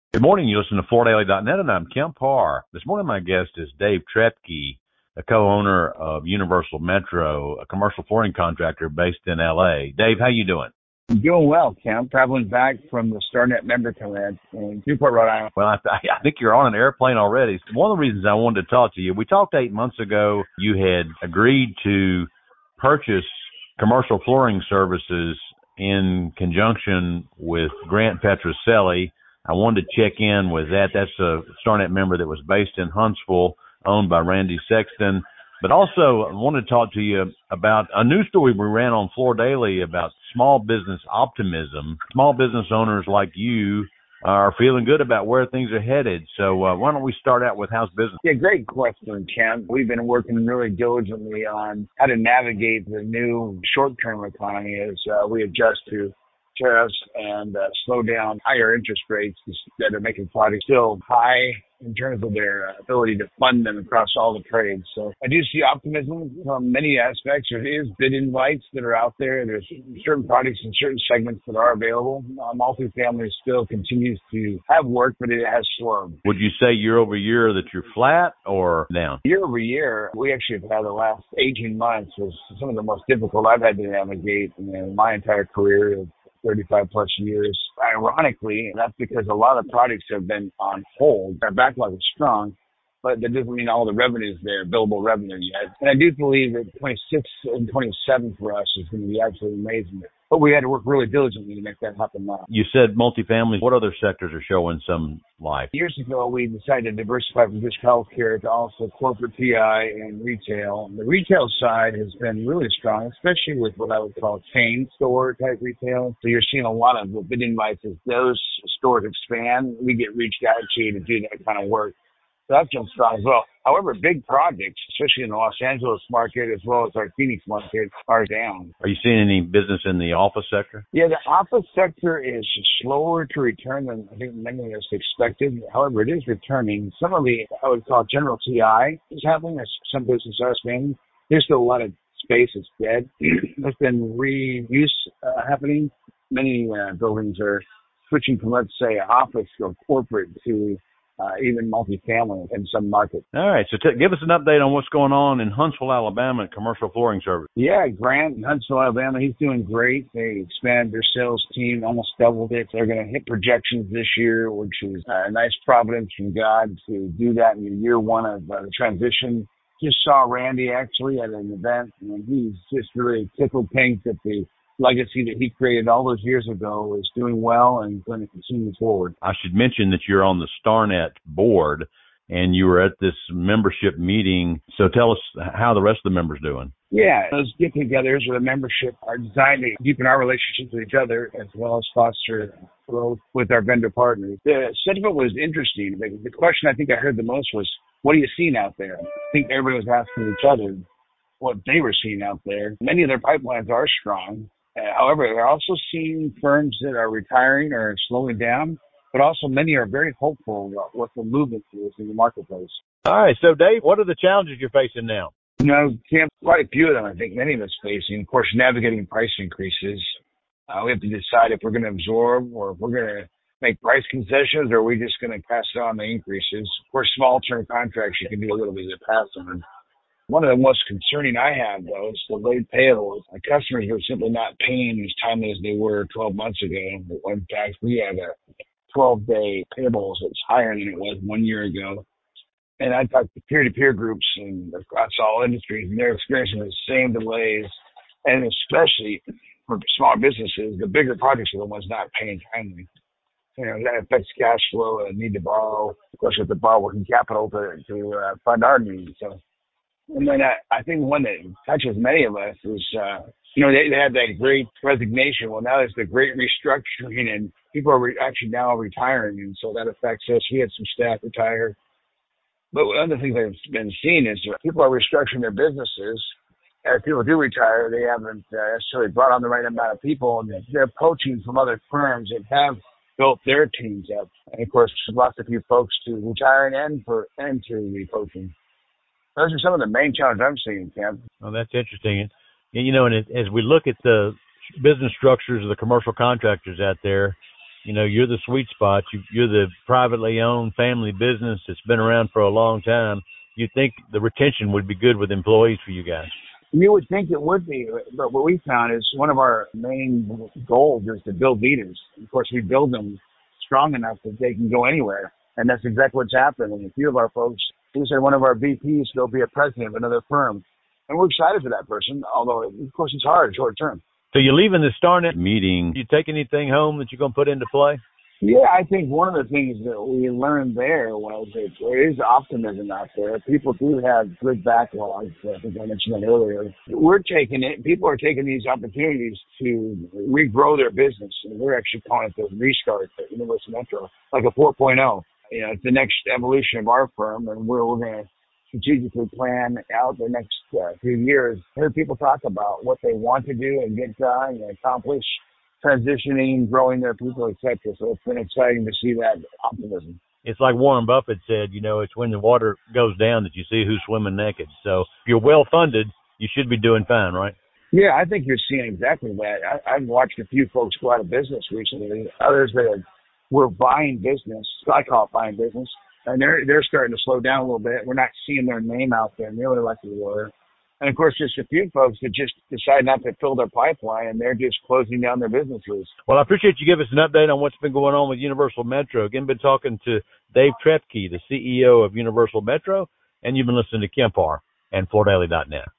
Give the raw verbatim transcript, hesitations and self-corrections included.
Good morning. You listen to Fort Daily dot net, and I'm Kemp Parr. This morning, my guest is Dave Trepke, the co-owner of Universal Metro, a commercial flooring contractor based in L A. Dave, how you doing? I'm doing well, Kemp. Traveling back from the StarNet member event in Newport, Rhode Island. Well, I, th- I think you're on an airplane already. One of the reasons I wanted to talk to you, we talked eight months ago. You had agreed to purchase commercial flooring services in conjunction with Grant Petrocelli. I wanted to check in with that. That's a StarNet member that was based in Huntsville, owned by Randy Sexton. But also, I wanted to talk to you about a news story we ran on Floor Daily about small business optimism. Small business owners like you are feeling good about where things are headed. So uh, why don't we start out with how's business? Yeah, great question, Kemp. We've been working really diligently on how to navigate the new short-term economy as uh, we adjust to tariffs and uh, slow down higher interest rates that are making projects still high in terms of their ability to fund them across all the trades. So I do see optimism from many aspects. There is bid invites that are out there. There's certain products and certain segments that are available. Uh, multifamily still continues to have work, but it has slowed. Would you say year over year that you're flat or down? Year over year, we actually have had the last eighteen months was some of the most difficult I've had to navigate in my entire career of thirty-five plus years. Ironically, that's because a lot of projects have been on hold. Our backlog is strong, but that doesn't mean all the revenue is there, billable revenue yet. And I do believe that twenty-six and twenty-seven for us is going to be absolutely amazing. But we had to work really diligently to make that happen now. You said multifamily. What other sectors are showing some life? Years ago, we decided to diversify from just healthcare to also corporate P I and retail. The retail side has been really strong, especially with what I would call chain store type retail. So you're seeing a lot of bid invites as those stores expand. We get reached out to to do that kind of work. So that's been strong as well. However, big projects, especially in the Los Angeles market as well as our Phoenix market, are down. Are you seeing any business in the office sector? Yeah, the office sector is slower to return than I think many of us expected. However, it is returning. Some of the, I would call general T I is happening, as some businesses are expanding. There's still a lot of space that's dead. There's been reuse uh, happening. Many uh, buildings are switching from, let's say, office or corporate to Uh, even multifamily in some markets. All right. So t- give us an update on what's going on in Huntsville, Alabama, at Commercial Flooring Service. Yeah, Grant in Huntsville, Alabama, he's doing great. They expanded their sales team, almost doubled it. They're going to hit projections this year, which is a nice providence from God to do that in year one of uh, the transition. Just saw Randy actually at an event, and he's just really tickled pink that the legacy that he created all those years ago is doing well and going to continue forward. I should mention that you're on the StarNet board and you were at this membership meeting. So tell us how the rest of the members doing. Yeah, those get-togethers with a membership are designed to deepen our relationships with each other as well as foster growth with our vendor partners. The sentiment was interesting. The, the question I think I heard the most was, what are you seeing out there? I think everybody was asking each other what they were seeing out there. Many of their pipelines are strong. Uh, however, they're also seeing firms that are retiring or slowing down, but also many are very hopeful about what the movement is in the marketplace. All right. So, Dave, what are the challenges you're facing now? You know, Tim, quite a few of them, I think many of us facing. Of course, navigating price increases. Uh, we have to decide if we're going to absorb or if we're going to make price concessions or are we just going to pass on the increases. Of course, small-term contracts, you can do a little bit of pass on. One of the most concerning I have, though, is the late payables. My customers are simply not paying as timely as they were twelve months ago. In fact, we have a twelve-day payables that's higher than it was one year ago. And I talked to peer-to-peer groups and across all industries, and they're experiencing the same delays. And especially for small businesses, the bigger projects are the ones not paying timely. You know, that affects cash flow and need to borrow. Of course, we have to borrow working capital to, to uh, fund our needs. So. And then I, I think one that touches many of us is, uh, you know, they, they had that great resignation. Well, now there's the great restructuring, and people are re- actually now retiring, and so that affects us. We had some staff retire. But one of the things I've been seeing is people are restructuring their businesses. As people do retire, they haven't uh, necessarily brought on the right amount of people, and they're poaching from other firms that have built their teams up. And, of course, lots of few folks to retiring and, for, and to re-poaching. Those are some of the main challenges I'm seeing, Cam. Well, that's interesting. And, you know, and it, as we look at the business structures of the commercial contractors out there, You know, you're the sweet spot. You, you're the privately owned family business that's been around for a long time. You'd think the retention would be good with employees for you guys. You would think it would be, but what we found is one of our main goals is to build leaders. Of course, we build them strong enough that they can go anywhere, and that's exactly what's happened. And a few of our folks, we said one of our V Ps will be a president of another firm, and we're excited for that person, although, of course, it's hard short term. So you're leaving the StarNet meeting. You take anything home that you're going to put into play? Yeah, I think one of the things that we learned there was that there is optimism out there. People do have good backlogs. I think I mentioned that earlier. We're taking it. People are taking these opportunities to regrow their business. And we're actually calling it the restart at Universal Metro, like a four point oh. You know, it's the next evolution of our firm, and we're, we're going to strategically plan out the next uh, few years. Hear people talk about what they want to do and get done and accomplish, transitioning, growing their people, et cetera. So it's been exciting to see that optimism. It's like Warren Buffett said, you know, it's when the water goes down that you see who's swimming naked. So if you're well-funded, you should be doing fine, right? Yeah, I think you're seeing exactly that. I, I've watched a few folks go out of business recently, others that have, were buying business. I call it buying business. And they're, they're starting to slow down a little bit. We're not seeing their name out there nearly like we were. And, of course, just a few folks that just decide not to fill their pipeline, and they're just closing down their businesses. Well, I appreciate you giving us an update on what's been going on with Universal Metro. Again, been talking to Dave Trepke, the C E O of Universal Metro, and you've been listening to Kemp Harr and Florida Daily dot net.